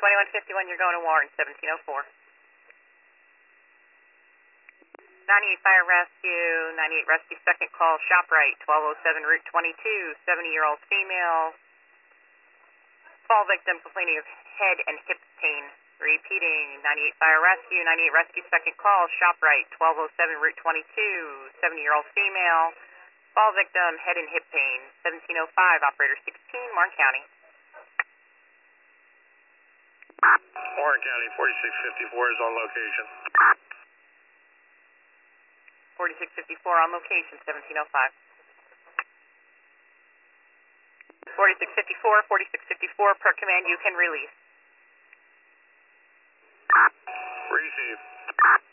2151, you're going to Warren, 1704. 98 Fire Rescue, 98 Rescue, second call, ShopRite, 1207 Route 22, 70-year-old female. Fall victim complaining of head and hip pain. Repeating, 98 Fire Rescue, 98 Rescue, second call, ShopRite, 1207 Route 22, 70-year-old female. Fall victim, head and hip pain, 1705, operator 16, Warren County. Warren County, 4654 is on location. 4654 on location, 1705. 4654, 4654, per command, you can release. Receive.